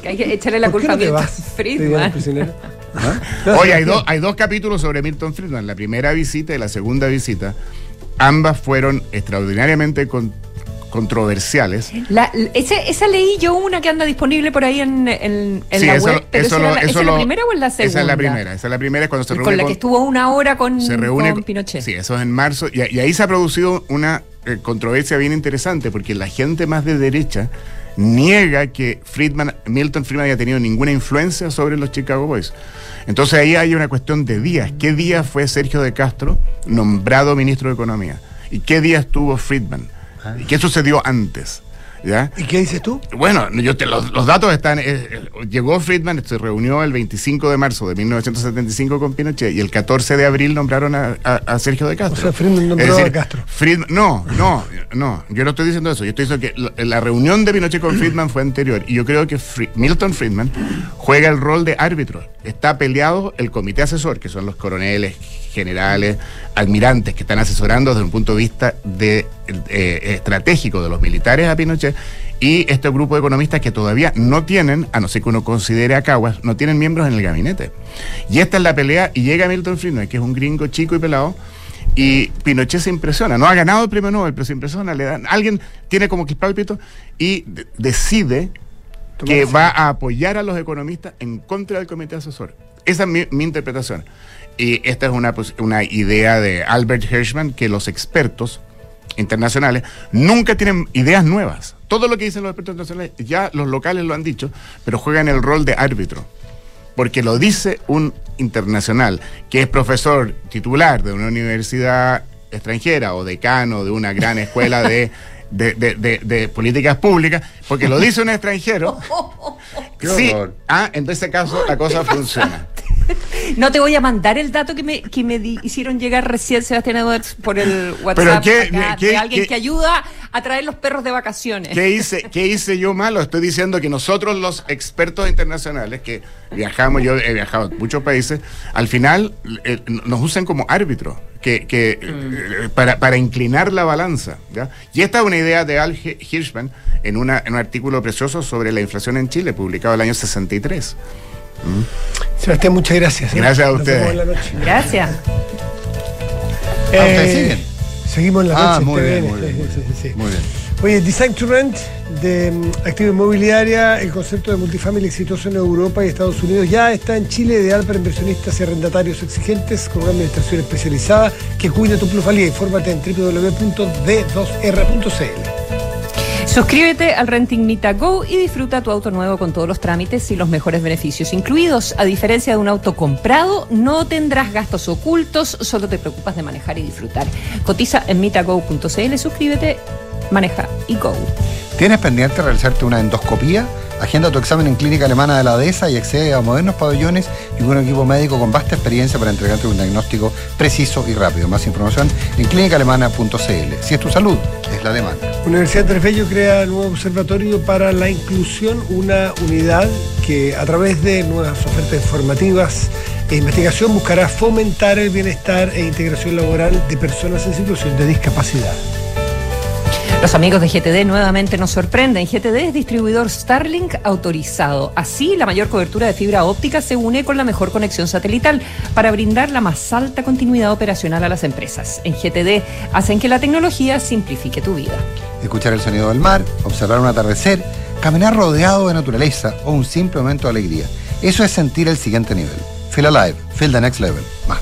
Que hay que echarle la ¿Por qué culpa no te a Milton vas? Friedman. Prisionero. ¿Ah? Oye, hay, dos hay dos capítulos sobre Milton Friedman, la primera visita y la segunda visita. Ambas fueron extraordinariamente con, controversiales. La, ese, esa leí yo una que anda disponible por ahí en, en, en Sí, la eso web. lo- Pero eso esa lo- era la, eso ¿esa es lo- la primera o es la segunda? Esa es la primera, esa es la primera, es cuando se reúne Con la con- que estuvo una hora con, se reúne con Pinochet. Sí, eso es en marzo. Y, y ahí se ha producido una eh, controversia bien interesante, porque la gente más de derecha niega que Friedman, Milton Friedman haya tenido ninguna influencia sobre los Chicago Boys. Entonces ahí hay una cuestión de días. ¿Qué día fue Sergio de Castro nombrado ministro de Economía? ¿Y qué día estuvo Friedman? ¿Y qué sucedió antes? ¿Ya? ¿Y qué dices tú? Bueno, yo te- los, los datos están. eh, eh, llegó Friedman, se reunió el veinticinco de marzo de mil novecientos setenta y cinco con Pinochet y el catorce de abril nombraron a, a- a Sergio de Castro. O sea, Friedman nombró Es decir, a Castro. Friedman- no, no, no, yo no estoy diciendo eso. Yo estoy diciendo que la, la reunión de Pinochet con Friedman fue anterior y yo creo que Fri- Milton Friedman juega el rol de árbitro. Está peleado el comité asesor, que son los coroneles, generales, almirantes que están asesorando desde un punto de vista de, eh, estratégico de los militares a Pinochet, y este grupo de economistas que todavía no tienen, a no ser que uno considere a Caguas, no tienen miembros en el gabinete. Y esta es la pelea, y llega Milton Friedman, que es un gringo chico y pelado, y Pinochet se impresiona. No ha ganado el premio Nobel, pero se impresiona. Le dan, alguien tiene como que el pálpito y de- decide que va a apoyar a los economistas en contra del comité asesor. Esa es mi, mi interpretación. Y esta es una, pues, una idea de Albert Hirschman, que los expertos internacionales nunca tienen ideas nuevas. Todo lo que dicen los expertos internacionales, ya los locales lo han dicho, pero juegan el rol de árbitro. Porque lo dice un internacional que es profesor titular de una universidad extranjera o decano de una gran escuela de, de, de, de- de políticas públicas, porque lo dice un extranjero. Qué Sí, horror. ah, en ese caso la cosa funciona. No te voy a mandar el dato que me, que me di- hicieron llegar recién Sebastián Edwards por el WhatsApp qué- acá, qué- de alguien qué- que ayuda a traer los perros de vacaciones. ¿Qué hice, ¿Qué hice yo malo? Estoy diciendo que nosotros los expertos internacionales que viajamos, yo he viajado a muchos países, al final eh, nos usan como árbitros que, que, eh, para, para inclinar la balanza. ¿Ya? Y esta es una idea de Al Hi- Hirschman en, una, en un artículo precioso sobre la inflación en Chile, publicado el año sesenta y tres. Sebastián, muchas gracias. ¿eh? Gracias a Nos ustedes. vemos en la noche. Gracias. Ah, ¿ustedes siguen? Seguimos en la Ah, noche. muy T V bien, N. muy bien, muy Sí, sí, sí. bien. Muy bien. Oye, Design to Rent, de mm, activo inmobiliaria, el concepto de multifamily exitoso en Europa y Estados Unidos, ya está en Chile, ideal para inversionistas y arrendatarios exigentes, con una administración especializada que cuida tu plusvalía. Infórmate en w w w punto d dos r punto c l. Suscríbete al Renting Mita Go y disfruta tu auto nuevo con todos los trámites y los mejores beneficios incluidos. A diferencia de un auto comprado, no tendrás gastos ocultos, solo te preocupas de manejar y disfrutar. Cotiza en mitago punto c l, suscríbete, maneja y go. ¿Tienes pendiente realizarte una endoscopía? Agenda tu examen en Clínica Alemana de la Dehesa y accede a modernos pabellones y un equipo médico con vasta experiencia para entregarte un diagnóstico preciso y rápido. Más información en clínica alemana punto c l. Si es tu salud, es la alemana. Universidad Andrés Bello crea nuevo observatorio para la inclusión, una unidad que a través de nuevas ofertas informativas e investigación buscará fomentar el bienestar e integración laboral de personas en situación de discapacidad. Los amigos de G T D nuevamente nos sorprenden. G T D es distribuidor Starlink autorizado. Así, la mayor cobertura de fibra óptica se une con la mejor conexión satelital para brindar la más alta continuidad operacional a las empresas. En G T D hacen que la tecnología simplifique tu vida. Escuchar el sonido del mar, observar un atardecer, caminar rodeado de naturaleza o un simple momento de alegría. Eso es sentir el siguiente nivel. Feel alive, feel the next level. Más.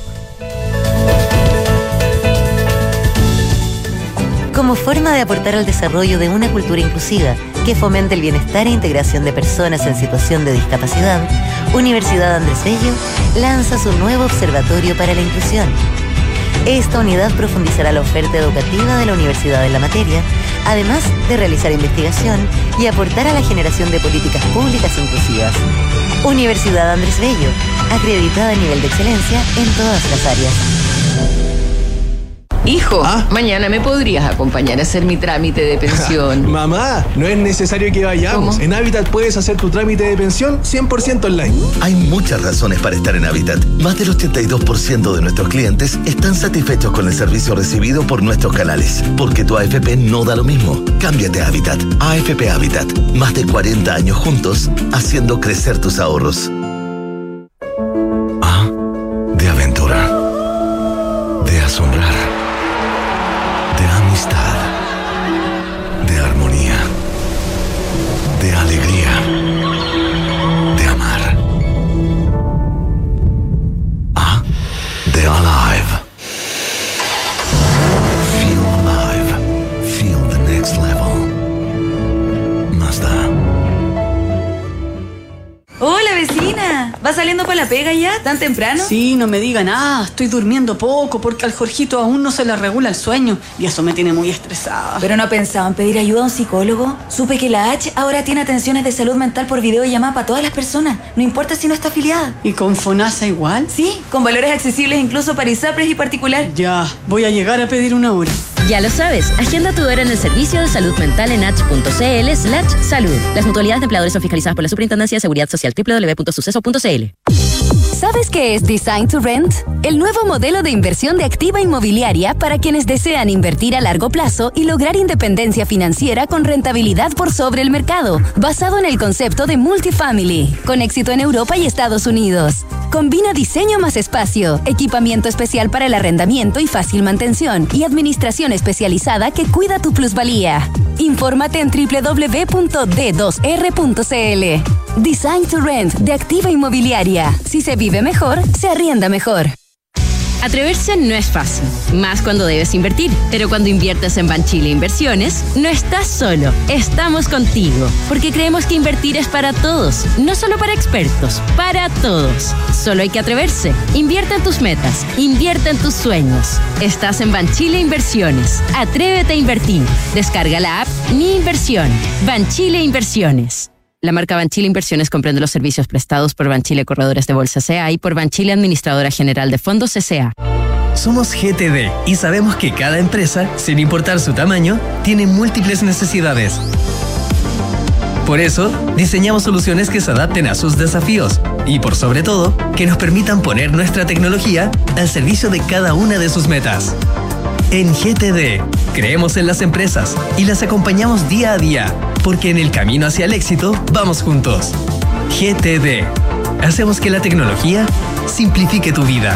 Como forma de aportar al desarrollo de una cultura inclusiva que fomente el bienestar e integración de personas en situación de discapacidad, Universidad Andrés Bello lanza su nuevo Observatorio para la Inclusión. Esta unidad profundizará la oferta educativa de la universidad en la materia, además de realizar investigación y aportar a la generación de políticas públicas inclusivas. Universidad Andrés Bello, acreditada a nivel de excelencia en todas las áreas. Hijo, ¿Ah? mañana me podrías acompañar a hacer mi trámite de pensión. Mamá, no es necesario que vayamos. ¿Cómo? En Habitat puedes hacer tu trámite de pensión cien por ciento online. Hay muchas razones para estar en Habitat. Más del ochenta y dos por ciento de nuestros clientes están satisfechos con el servicio recibido por nuestros canales. Porque tu A F P no da lo mismo. Cámbiate a Habitat. A F P Habitat. Más de cuarenta años juntos, haciendo crecer tus ahorros. A de aventura. De asombrar. De amistad. De armonía. De alegría. De amar. A de alive. Feel alive. Feel the next level. Mazda. Hola, vecina. ¿Va saliendo para la pega ya? ¿Tan temprano? Sí, no me diga nada. Estoy durmiendo poco porque al Jorgito aún no se le regula el sueño y eso me tiene muy estresada. ¿Pero no pensaba en pedir ayuda a un psicólogo? Supe que la H ahora tiene atenciones de salud mental por videollamada para todas las personas. No importa si no está afiliada. ¿Y con FONASA igual? Sí, con valores accesibles incluso para ISAPRES y particular. Ya, voy a llegar a pedir una hora. Ya lo sabes, agenda tu hora en el servicio de salud mental en h.cl slash salud. Las mutualidades de empleadores son fiscalizadas por la Superintendencia de Seguridad Social doble u doble u doble u punto suceso punto c l. ¿Sabes qué es Design to Rent? El nuevo modelo de inversión de activa inmobiliaria para quienes desean invertir a largo plazo y lograr independencia financiera con rentabilidad por sobre el mercado, basado en el concepto de multifamily, con éxito en Europa y Estados Unidos. Combina diseño más espacio, equipamiento especial para el arrendamiento y fácil mantención, y administración especializada que cuida tu plusvalía. Infórmate en doble u doble u doble u punto d dos r punto c l. Design to Rent de Activa Inmobiliaria. Si se vive mejor, se arrienda mejor. Atreverse no es fácil, más cuando debes invertir. Pero cuando inviertes en Banchile Inversiones, no estás solo, estamos contigo. Porque creemos que invertir es para todos, no solo para expertos, para todos. Solo hay que atreverse. Invierte en tus metas, invierte en tus sueños. Estás en Banchile Inversiones. Atrévete a invertir. Descarga la app Mi Inversión. Banchile Inversiones. La marca Banchile Inversiones comprende los servicios prestados por Banchile Corredores de Bolsa S A y por Banchile Administradora General de Fondos S A. Somos G T D y sabemos que cada empresa, sin importar su tamaño, tiene múltiples necesidades. Por eso, diseñamos soluciones que se adapten a sus desafíos y, por sobre todo, que nos permitan poner nuestra tecnología al servicio de cada una de sus metas. En G T D, creemos en las empresas y las acompañamos día a día, porque en el camino hacia el éxito vamos juntos. G T D. Hacemos que la tecnología simplifique tu vida.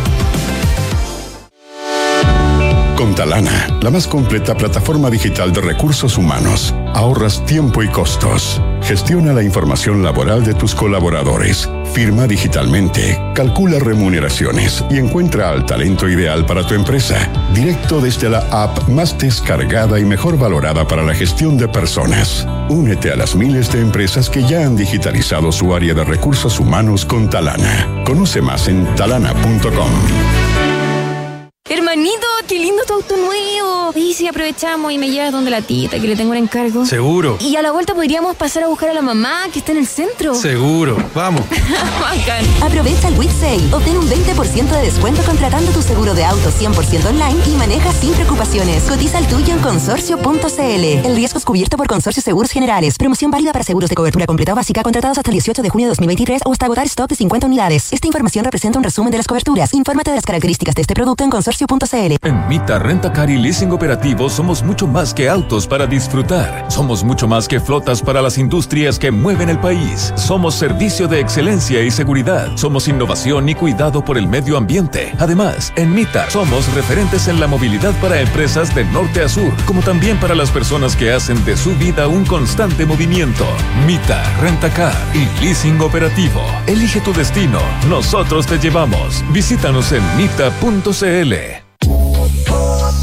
Con Talana, la más completa plataforma digital de recursos humanos, ahorras tiempo y costos. Gestiona la información laboral de tus colaboradores, firma digitalmente, calcula remuneraciones y encuentra al talento ideal para tu empresa, directo desde la app más descargada y mejor valorada para la gestión de personas. Únete a las miles de empresas que ya han digitalizado su área de recursos humanos con Talana. Conoce más en talana punto com. Hermanito, qué lindo tu auto nuevo. Y si aprovechamos y me llevas donde la tita, que le tengo un encargo. Seguro. Y a la vuelta podríamos pasar a buscar a la mamá, que está en el centro. Seguro. Vamos. Bacán. Aprovecha el Week Sale. Obtén un veinte por ciento de descuento contratando tu seguro de auto cien por ciento online y maneja sin preocupaciones. Cotiza el tuyo en consorcio punto c l. El riesgo es cubierto por Consorcio Seguros Generales. Promoción válida para seguros de cobertura completa o básica contratados hasta el dieciocho de junio de dos mil veintitrés o hasta agotar stock de cincuenta unidades. Esta información representa un resumen de las coberturas. Infórmate de las características de este producto en consorcio punto c l. En Mita Rentacar y Leasing Operativo somos mucho más que autos para disfrutar. Somos mucho más que flotas para las industrias que mueven el país. Somos servicio de excelencia y seguridad. Somos innovación y cuidado por el medio ambiente. Además, en Mita somos referentes en la movilidad para empresas de norte a sur, como también para las personas que hacen de su vida un constante movimiento. Mita Rentacar y Leasing Operativo. Elige tu destino. Nosotros te llevamos. Visítanos en mita punto c l.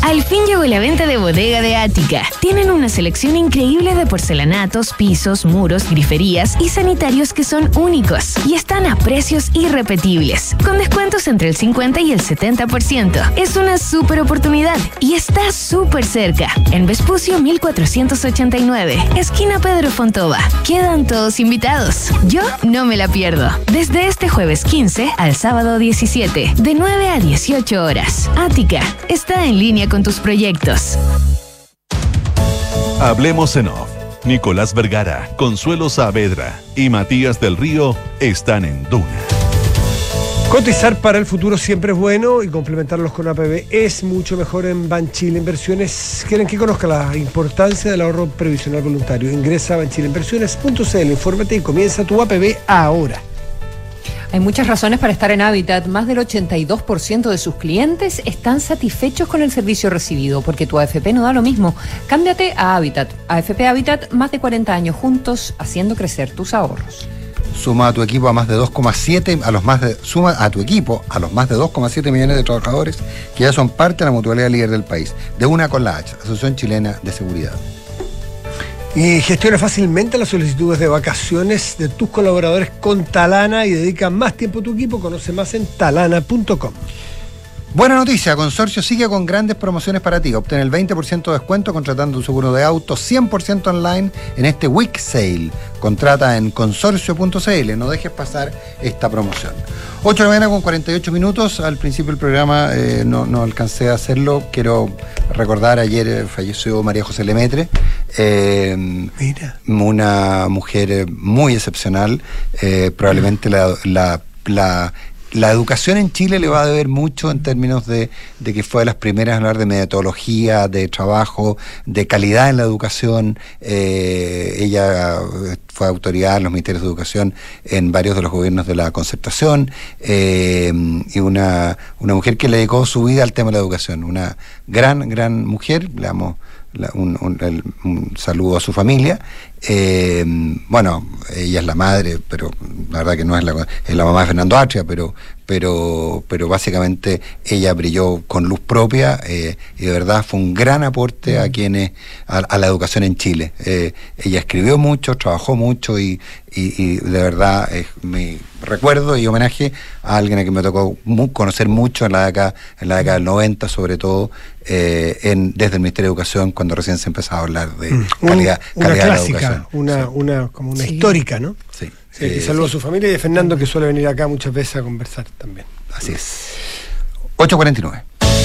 Al fin llegó la venta de bodega de Ática. Tienen una selección increíble de porcelanatos, pisos, muros, griferías y sanitarios que son únicos y están a precios irrepetibles, con descuentos entre el cincuenta y el setenta por ciento. Es una súper oportunidad y está súper cerca, en Vespucio mil cuatrocientos ochenta y nueve, esquina Pedro Fontova. Quedan todos invitados. Yo no me la pierdo. Desde este jueves quince al sábado diecisiete, de nueve a dieciocho horas. Ática está en línea con tus proyectos. Hablemos en off. Nicolás Vergara, Consuelo Saavedra y Matías del Río están en Duna. Cotizar para el futuro siempre es bueno y complementarlos con A P B es mucho mejor en Banchile Inversiones. ¿Quieren que conozca la importancia del ahorro previsional voluntario? Ingresa a banchile inversiones punto c l, infórmate y comienza tu A P B ahora. Hay muchas razones para estar en Habitat. Más del ochenta y dos por ciento de sus clientes están satisfechos con el servicio recibido, porque tu A F P no da lo mismo. Cámbiate a Habitat. A F P Habitat, más de cuarenta años juntos, haciendo crecer tus ahorros. Suma a tu equipo a más de dos coma siete a los más de suma a tu equipo a los más de dos coma siete millones de trabajadores que ya son parte de la mutualidad líder del país. De una con la H, Asociación Chilena de Seguridad. Y gestiona fácilmente las solicitudes de vacaciones de tus colaboradores con Talana y dedica más tiempo a tu equipo. Conoce más en talana punto com. Buena noticia, Consorcio sigue con grandes promociones para ti. Obtén el veinte por ciento de descuento contratando un seguro de auto cien por ciento online en este Week Sale. Contrata en consorcio punto c l, no dejes pasar esta promoción. ocho de la mañana con cuarenta y ocho minutos. Al principio del programa eh, no, no alcancé a hacerlo. Quiero recordar, ayer eh, falleció María José Lemetre, eh, Mira. una mujer eh, muy excepcional. Eh, probablemente la... la, la La educación en Chile le va a deber mucho en términos de, de que fue de las primeras a hablar de metodología, de trabajo, de calidad en la educación. Eh, ella fue autoridad en los ministerios de educación en varios de los gobiernos de la concertación, eh, y una, una mujer que le dedicó su vida al tema de la educación. Una gran, gran mujer. Le damos la, un, un, el, un saludo a su familia. Eh, bueno, ella es la madre, pero la verdad que no es la, es la mamá de Fernando Atria, pero pero pero básicamente ella brilló con luz propia, eh, y de verdad fue un gran aporte a quienes a, a la educación en Chile. Eh, ella escribió mucho, trabajó mucho y, y, y de verdad es mi recuerdo y homenaje a alguien a quien me tocó mu- conocer mucho en la década en la década del noventa, sobre todo eh, en, desde el Ministerio de Educación, cuando recién se empezaba a hablar de mm. calidad, Un, una calidad clásica, de la educación. una, Sí. una como una Sí. histórica, ¿no? Sí. Sí, Eh, y saludo sí. a su familia y a Fernando, que suele venir acá muchas veces a conversar también. Así es. ocho cuarenta y nueve.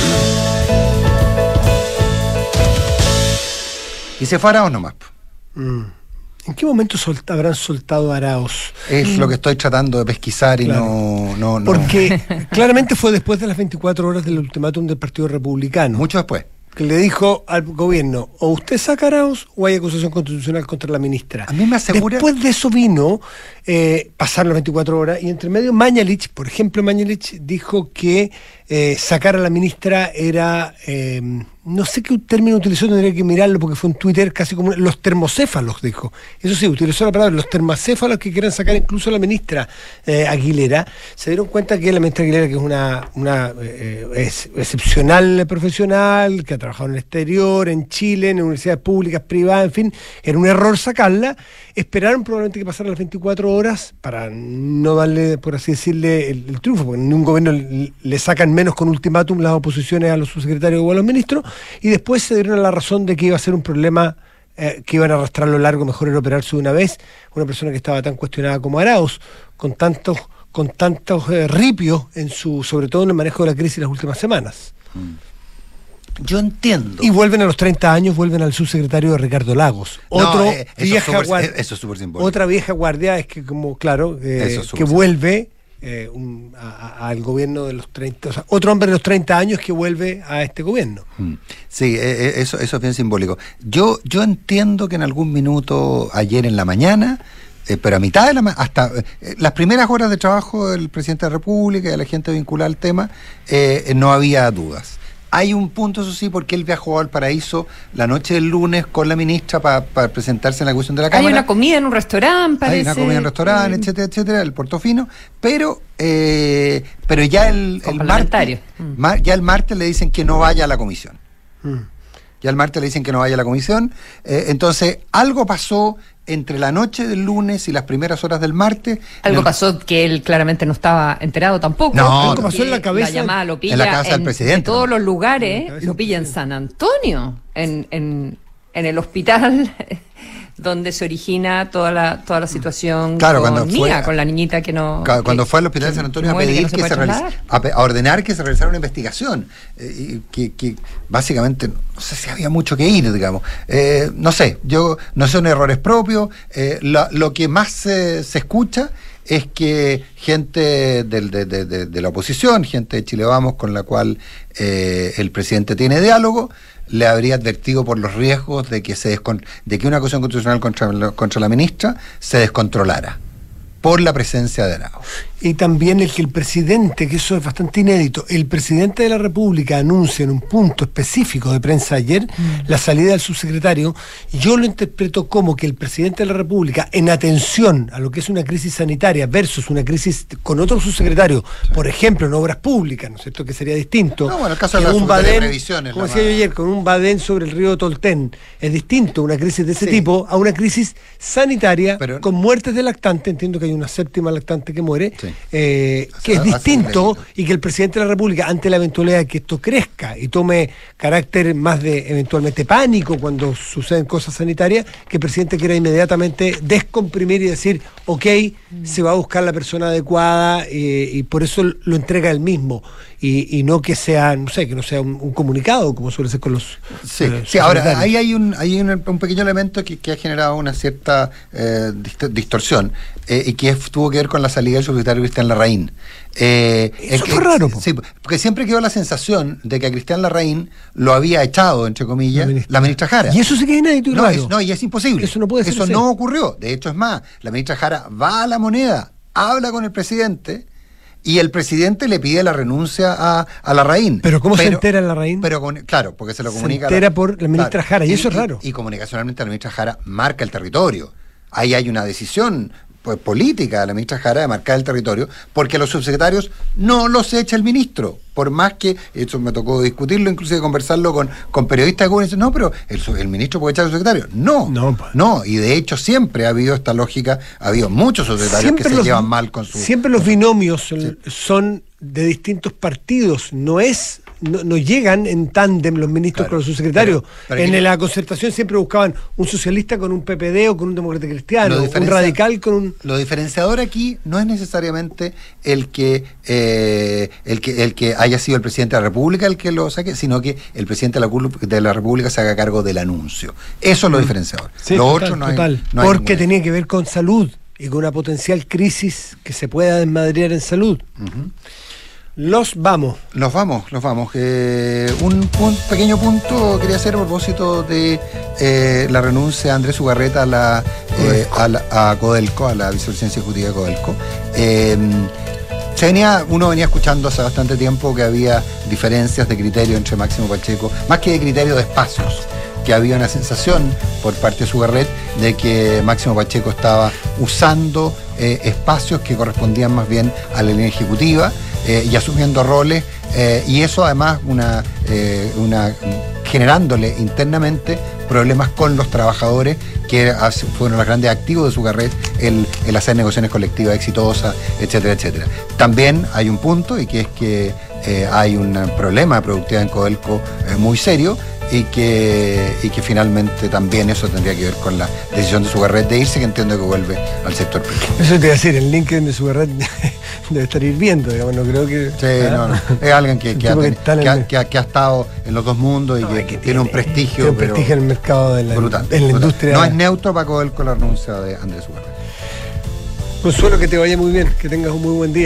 Y se fue Arauz nomás. Mm. ¿En qué momento solta, habrán soltado a Arauz? Es Mm. lo que estoy tratando de pesquisar y Claro. no, no, no. Porque claramente fue después de las veinticuatro horas del ultimátum del Partido Republicano. Mucho después. Que le dijo al gobierno, o usted saca a Arauz o hay acusación constitucional contra la ministra. A mí me asegura... Después de eso vino, eh, pasaron las veinticuatro horas, y entre medio Mañalich, por ejemplo, Mañalich dijo que eh, sacar a la ministra era, eh, no sé qué término utilizó, tendría que mirarlo porque fue en Twitter casi como los termocéfalos, dijo. Eso sí, utilizó la palabra, los termocéfalos que quieren sacar incluso a la ministra eh, Aguilera. Se dieron cuenta que la ministra Aguilera, que es una, una eh, es, excepcional profesional, que ha trabajado en el exterior, en Chile, en universidades públicas, privadas, en fin, era un error sacarla. Esperaron probablemente que pasaran las veinticuatro horas para no darle, por así decirle, el, el triunfo, porque ningún gobierno le, le sacan menos con ultimátum las oposiciones a los subsecretarios o a los ministros, y después se dieron a la razón de que iba a ser un problema eh, que iban a arrastrarlo largo, mejor era operarse de una vez. Una persona que estaba tan cuestionada como Arauz, con tantos con tantos eh, ripios en su, sobre todo en el manejo de la crisis las últimas semanas. Mm. Yo entiendo. Y vuelven a los treinta años, vuelven al subsecretario Ricardo Lagos. Otro No, eh, eso vieja es super, guardia. eso es súper simbólico. Otra vieja guardia es que, como claro, eh, Eso es que súper vuelve eh, un, a, a, al gobierno de los treinta, o sea, otro hombre de los treinta años que vuelve a este gobierno. Mm. Sí, eh, eso, eso es bien simbólico. Yo, yo entiendo que en algún minuto, ayer en la mañana, eh, pero a mitad de la mañana, hasta eh, las primeras horas de trabajo del presidente de la República y de la gente vinculada al tema, eh, no había dudas. Hay un punto, eso sí, porque él viajó al Paraíso la noche del lunes con la ministra para pa presentarse en la cuestión de la Cámara. Hay una comida en un restaurante, parece. Hay una comida en un restaurante, eh, etcétera, etcétera, el Portofino, pero eh, pero ya el, el martes, Parlamentario. ma- ya el martes le dicen que no vaya a la comisión. Mm. Y al martes le dicen que no vaya a la comisión. Eh, entonces, algo pasó entre la noche del lunes y las primeras horas del martes. Algo el... pasó que él claramente no estaba enterado tampoco. No, algo pasó en la cabeza. La llamada lo pilla en la casa en, del presidente. en todos los lugares, lo pilla en San Antonio, en, en, en el hospital donde se origina toda la toda la situación claro, con cuando Mía, fue, con la niñita que no... Cuando que, fue al hospital de San Antonio a pedir que, que se realice, a, a ordenar que se realizara una investigación, eh, que, que básicamente no sé si había mucho que ir, digamos. Eh, no sé, yo no son errores propios. Eh, lo, lo que más se, se escucha es que gente del, de, de, de, de la oposición, gente de Chile Vamos, con la cual eh, el presidente tiene diálogo, le habría advertido por los riesgos de que se descon- de que una acusación constitucional contra, contra la ministra se descontrolara por la presencia de Arauz. Y también el que el presidente, que eso es bastante inédito, el presidente de la República anuncia en un punto específico de prensa ayer mm. la salida del subsecretario. Yo lo interpreto como que el presidente de la República, en atención a lo que es una crisis sanitaria versus una crisis con otro subsecretario, sí. por ejemplo, en obras públicas, ¿no es cierto?, que sería distinto. No, bueno, el caso de la un Badén, previsiones, como decía yo ayer, con un Badén sobre el río Tolten, es distinto una crisis de ese sí. tipo a una crisis sanitaria. Pero, con muertes de lactante. Entiendo que hay una séptima lactante que muere. Sí. Eh, que es distinto y que el presidente de la República, ante la eventualidad de que esto crezca y tome carácter más de eventualmente pánico cuando suceden cosas sanitarias, que el presidente quiera inmediatamente descomprimir y decir, ok, mm. se va a buscar la persona adecuada eh, y por eso lo entrega él mismo y, y no que sea, no sé, que no sea un, un comunicado como suele ser con los... Sí, eh, sí ahora ahí hay un hay un, un pequeño elemento que, que ha generado una cierta eh, distorsión eh, y que tuvo que ver con la salida del subsecretario Cristian Larraín. Eh, Eso fue raro. Po. Sí, porque siempre quedó la sensación de que a Cristian Larraín lo había echado, entre comillas, la ministra, la ministra Jara. Y eso sí que es inédito y no, raro. Es, no, y es imposible. Eso no puede ser. Eso así. no ocurrió. De hecho, es más, la ministra Jara va a La Moneda, habla con el presidente y el presidente le pide la renuncia a, a Larraín. ¿Pero cómo pero, se entera Larraín? Pero con, claro, porque se lo comunica... Se entera a la, por la ministra claro, Jara, y, y eso es raro. Y, y comunicacionalmente la ministra Jara marca el territorio. Ahí hay una decisión pues, política de la ministra Jara de marcar el territorio, porque los subsecretarios no los echa el ministro. Por más que, eso me tocó discutirlo, inclusive conversarlo con, con periodistas que dicen, no, pero el, el ministro puede echar al subsecretario. No, no, no, y de hecho siempre ha habido esta lógica, ha habido muchos subsecretarios siempre que se los, llevan mal con su... Siempre los binomios sí. son de distintos partidos, no es... No, no llegan en tándem los ministros claro, con los subsecretarios. Pero, pero en que, la concertación siempre buscaban un socialista con un P P D o con un demócrata cristiano, un radical con un... Lo diferenciador aquí no es necesariamente el que, eh, el que el que haya sido el presidente de la República el que lo saque, sino que el presidente de la, de la República se haga cargo del anuncio. Eso es lo diferenciador. Sí, lo total, otro no total. hay, no porque hay tenía que ver con salud y con una potencial crisis que se pueda desmadrear en salud. Uh-huh. Los vamos. Los vamos, los vamos. Eh, un, un pequeño punto quería hacer a propósito de eh, la renuncia de Andrés Ugarreta a la, eh, a, la a Codelco, a la vicepresidencia ejecutiva de Codelco. Eh, se venía, uno venía escuchando hace bastante tiempo que había diferencias de criterio entre Máximo Pacheco, más que de criterio de espacios, que había una sensación por parte de Ugarret de que Máximo Pacheco estaba usando eh, espacios que correspondían más bien a la línea ejecutiva eh, y asumiendo roles eh, y eso además una, eh, una generándole internamente problemas con los trabajadores que fueron los grandes activos de Ugarret, el, el hacer negociaciones colectivas exitosas, etcétera, etcétera. También hay un punto y que es que eh, hay un problema de productividad en Codelco eh, muy serio y que, y que finalmente también eso tendría que ver con la decisión de Ugarret de irse, que entiendo que vuelve al sector privado. Eso te iba a decir, el LinkedIn de Ugarret debe estar hirviendo, digamos, no creo que... Sí, ¿ah? no, no, es alguien que, que, ha, que, que, ha, que, ha, que ha estado en los dos mundos y no, que, que tiene, tiene un prestigio, tiene un prestigio en el mercado de la, brutal, en la brutal. industria. No es neutro para Codelco la renuncia de Andrés Ugarret. Consuelo, que te vaya muy bien, que tengas un muy buen día.